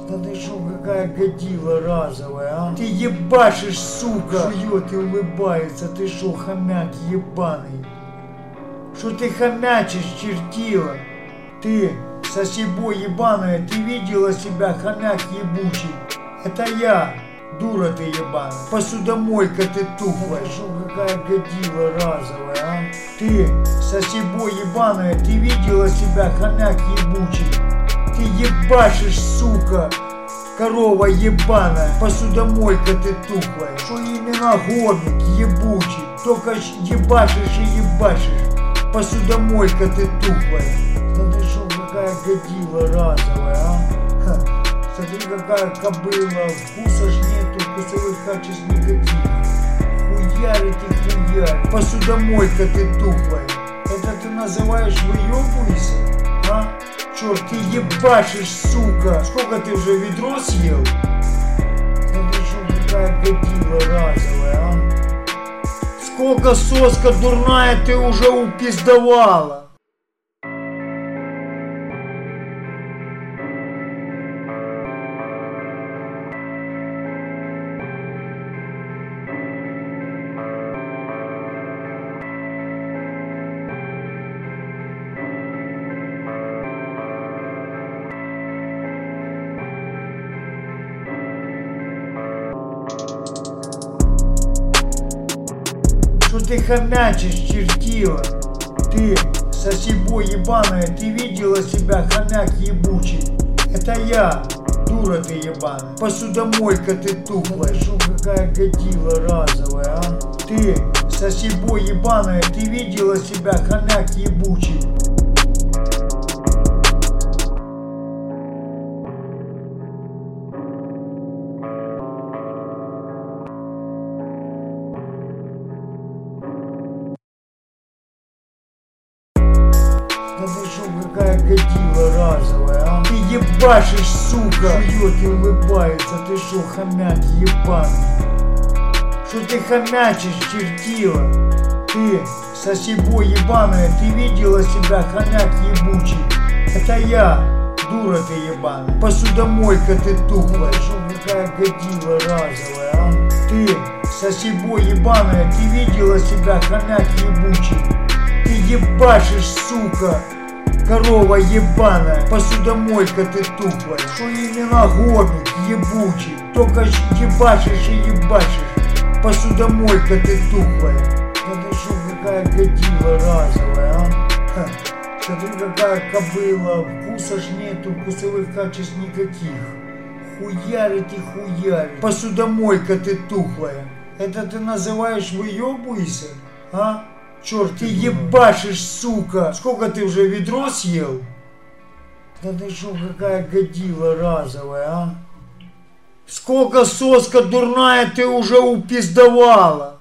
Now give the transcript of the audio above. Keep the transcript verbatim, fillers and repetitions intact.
Да ты шо, какая годила разовая, а? Ты ебашишь, сука! Жует и улыбается, ты шо, хомяк ебаный? Что ты хомячишь, чертила? Ты, сосебо ебаная, ты видела себя, хомяк ебучий? Это я, дура ты ебаная. Посудомойка ты тухлая. Да шо, какая годила разовая, а? Ты, сосебо ебаная, ты видела себя, хомяк ебучий? Ты ебашишь, сука, корова ебаная, посудомойка ты тухлая. Что именно гомик ебучий, только ебашишь и ебашишь, посудомойка ты тухлая. Да ты шо, какая годила разовая, а? Ха. Смотри, какая кобыла, вкуса ж нету, вкусовых качеств никаких. Хуярить и хуярить, посудомойка ты тухлая. Это ты называешь выебывайся, а? Черт, ты ебашишь, сука! Сколько ты уже ведро съел? Да ты шо, какая годила разовая, а? Сколько, соска дурная, ты уже упиздовала? Что ты хомячишь, чертила? Ты, сосебо ебаная, ты видела себя, хомяк ебучий? Это я, дура ты ебаная. Посудомойка ты тухлая. Шо, какая годила разовая, а? Ты, сосебо ебаная, ты видела себя, хомяк ебучий? Да ты шо, какая годила разовая, а? Ты ебашишь, сука! Жует и улыбается, ты шо, хомяк ебаный? Что ты хомячишь, чертила? Ты, сосебо ебаная, ты видела себя, хомяк ебучий? Это я, дура ты ебаная. Посудомойка ты тухлая. Шо, какая годила разовая, а? Ты, сосебо ебаная, ты видела себя, хомяк ебучий? Ты ебашишь, сука, корова ебаная, посудомойка ты тухлая. Что именно гомик ебучий, только ебашишь и ебашишь, посудомойка ты тухлая. Да ты шо, какая годила разовая, а? Ха. Смотри, какая кобыла, вкуса ж нету, вкусовых качеств никаких. Хуярить и хуярить, посудомойка ты тухлая. Это ты называешь выебывайся, а? Черт, ты ебашишь, сука! Сколько ты уже ведро съел? Да ты шо, какая годила разовая, а? Сколько, соска дурная, ты уже упиздовала?